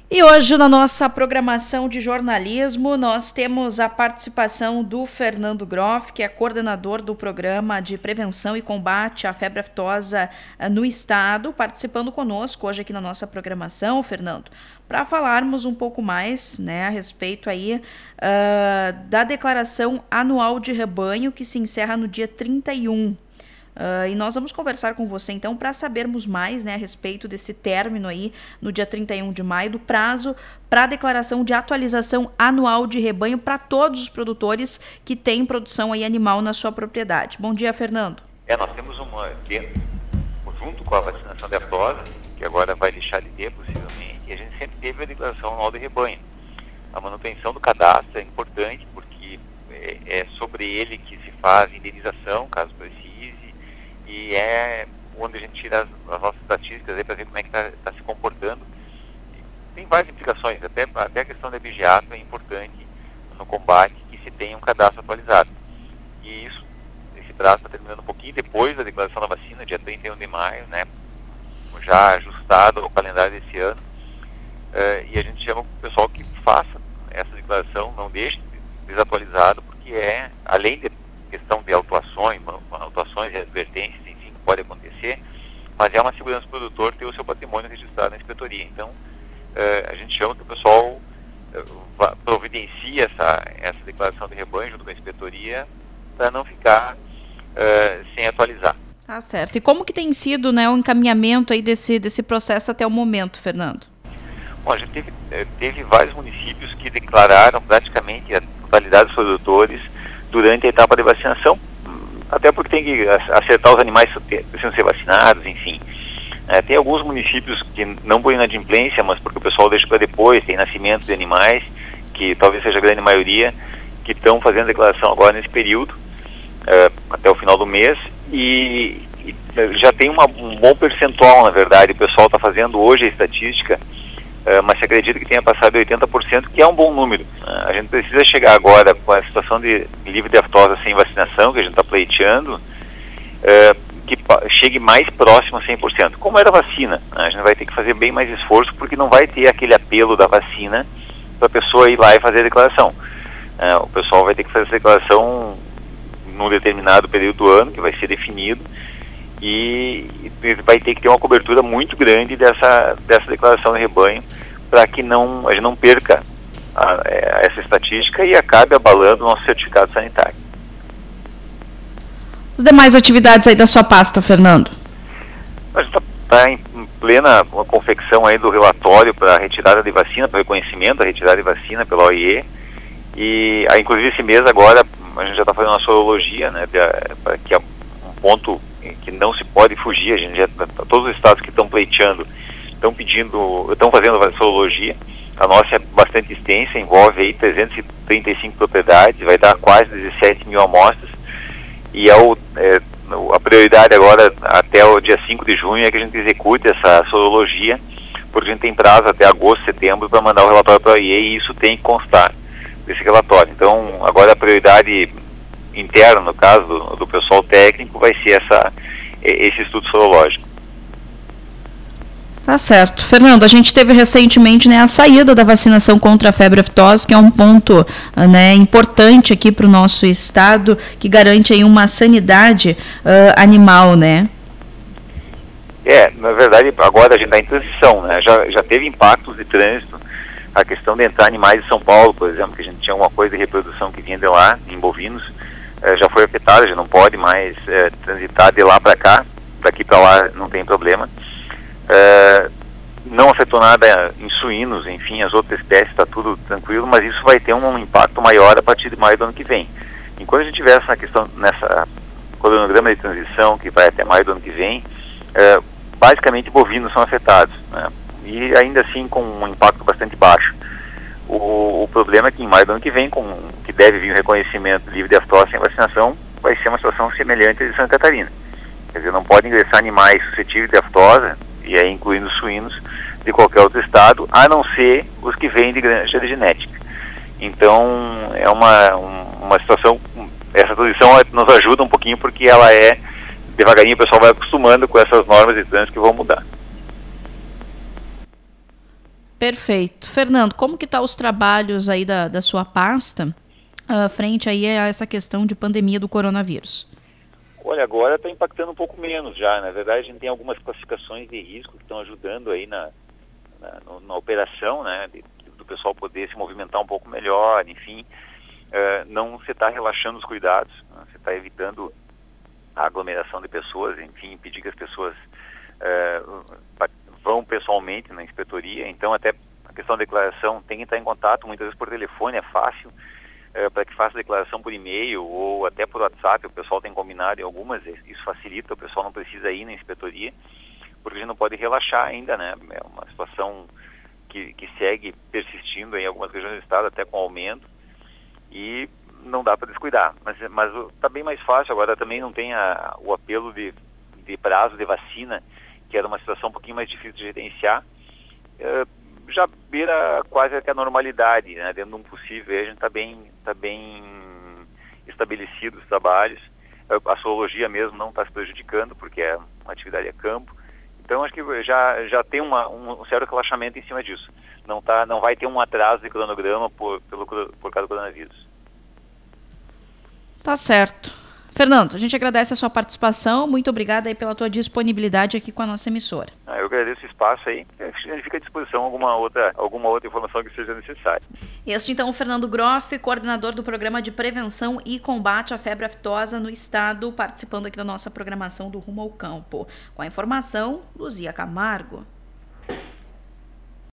E hoje, na nossa programação de jornalismo, nós temos a participação do Fernando Groff, que é coordenador do Programa de Prevenção e Combate à Febre Aftosa no Estado, participando conosco hoje aqui na nossa programação, Fernando, para falarmos um pouco mais, né, a respeito aí da declaração anual de rebanho, que se encerra no dia 31. E nós vamos conversar com você, então, para sabermos mais, né, a respeito desse término aí, no dia 31 de maio, do prazo para a declaração de atualização anual de rebanho para todos os produtores que têm produção aí animal na sua propriedade. Bom dia, Fernando. Nós temos junto com a vacinação de aftosa, que agora vai deixar de ter, possivelmente, e a gente sempre teve a declaração anual de rebanho. A manutenção do cadastro é importante, porque é sobre ele que se faz indenização, caso precise, e é onde a gente tira as nossas estatísticas para ver como é que está se comportando. Tem várias implicações, até a questão da epigeato é importante no combate que se tenha um cadastro atualizado. E esse prazo está terminando um pouquinho depois da declaração da vacina, dia 31 de maio, né, já ajustado ao calendário desse ano, e a gente chama o pessoal que faça essa declaração, não deixe desatualizado, porque além de questão de autuações e advertências, enfim, que pode acontecer, mas é uma segurança do produtor ter o seu patrimônio registrado na inspetoria. Então, a gente chama que o pessoal providencie essa declaração de rebanho junto com a inspetoria para não ficar sem atualizar. Tá certo. E como que tem sido, né, o encaminhamento aí desse processo até o momento, Fernando? Bom, a gente teve vários municípios que declararam praticamente a totalidade dos produtores durante a etapa de vacinação, até porque tem que acertar os animais que precisam ser vacinados, enfim. Tem alguns municípios que não por inadimplência, mas porque o pessoal deixa para depois, tem nascimento de animais, que talvez seja a grande maioria, que estão fazendo declaração agora nesse período, até o final do mês, e já tem um bom percentual, na verdade. O pessoal está fazendo hoje a estatística, mas se acredita que tenha passado de 80%, que é um bom número. A gente precisa chegar agora com a situação de livre de aftosa sem vacinação, que a gente está pleiteando, que chegue mais próximo a 100%. Como era a vacina, a gente vai ter que fazer bem mais esforço, porque não vai ter aquele apelo da vacina para a pessoa ir lá e fazer a declaração. O pessoal vai ter que fazer essa declaração num determinado período do ano, que vai ser definido, e vai ter que ter uma cobertura muito grande dessa declaração de rebanho, para que a gente não perca essa estatística e acabe abalando o nosso certificado sanitário. As demais atividades aí da sua pasta, Fernando? A gente está em plena confecção aí do relatório para a retirada de vacina, para reconhecimento da retirada de vacina pela OIE, e inclusive esse mês agora a gente já está fazendo uma sorologia, né, que é um ponto que não se pode fugir. A gente todos os estados que estão pleiteando estão fazendo a sorologia. A nossa é bastante extensa, envolve aí 335 propriedades, vai dar quase 17 mil amostras, e a prioridade agora, até o dia 5 de junho, é que a gente execute essa sorologia, porque a gente tem prazo até agosto, setembro, para mandar o relatório para a OIE, e isso tem que constar desse relatório. Então, agora a prioridade interna, no caso do pessoal técnico, vai ser esse estudo sorológico. Tá certo. Fernando, a gente teve recentemente, né, a saída da vacinação contra a febre aftosa, que é um ponto, né, importante aqui para o nosso estado, que garante aí uma sanidade animal, né? Na verdade, agora a gente está em transição, né? Já teve impactos de trânsito, a questão de entrar animais de São Paulo, por exemplo, que a gente tinha alguma coisa de reprodução que vinha de lá, em bovinos, já foi afetada, já não pode mais transitar de lá para cá, daqui para lá não tem problema. Não afetou nada em suínos, enfim, as outras espécies está tudo tranquilo, mas isso vai ter um impacto maior a partir de maio do ano que vem. Enquanto a gente tiver nessa cronograma de transição, que vai até maio do ano que vem, basicamente bovinos são afetados, né? E ainda assim com um impacto bastante baixo. O problema é que em maio do ano que vem, que deve vir o reconhecimento livre de aftosa sem vacinação, vai ser uma situação semelhante à de Santa Catarina. Quer dizer, não pode ingressar animais suscetíveis de aftosa, e aí incluindo suínos, de qualquer outro estado, a não ser os que vêm de granja de genética. Então, é uma situação, essa transição nos ajuda um pouquinho, porque ela devagarinho o pessoal vai acostumando com essas normas de trânsito que vão mudar. Perfeito. Fernando, como que estão os trabalhos aí da sua pasta frente aí a essa questão de pandemia do coronavírus? Olha, agora está impactando um pouco menos já. Na verdade, a gente tem algumas classificações de risco que estão ajudando aí na operação, né, do pessoal poder se movimentar um pouco melhor, enfim. Não se está relaxando os cuidados, né, se está evitando a aglomeração de pessoas, enfim, impedir que as pessoas vão pessoalmente na inspetoria. Então, até a questão da declaração tem que estar em contato, muitas vezes por telefone é fácil, para que faça a declaração por e-mail ou até por WhatsApp. O pessoal tem combinado em algumas, isso facilita, o pessoal não precisa ir na inspetoria, porque a gente não pode relaxar ainda, né? É uma situação que segue persistindo em algumas regiões do estado, até com aumento, e não dá para descuidar. Mas está bem mais fácil agora, também não tem o apelo de prazo de vacina, que era uma situação um pouquinho mais difícil de gerenciar. Já beira quase que a normalidade, né? Dentro de um possível, a gente está bem estabelecido os trabalhos. A zoologia mesmo não está se prejudicando, porque é uma atividade a campo. Então, acho que já tem um certo relaxamento em cima disso. Não vai ter um atraso de cronograma por causa do coronavírus. Tá certo. Fernando, a gente agradece a sua participação. Muito obrigada aí pela tua disponibilidade aqui com a nossa emissora. Eu agradeço o espaço aí. A gente fica à disposição alguma outra informação que seja necessária. Este, então, o Fernando Groff, coordenador do Programa de Prevenção e Combate à Febre Aftosa no Estado, participando aqui da nossa programação do Rumo ao Campo. Com a informação, Luzia Camargo.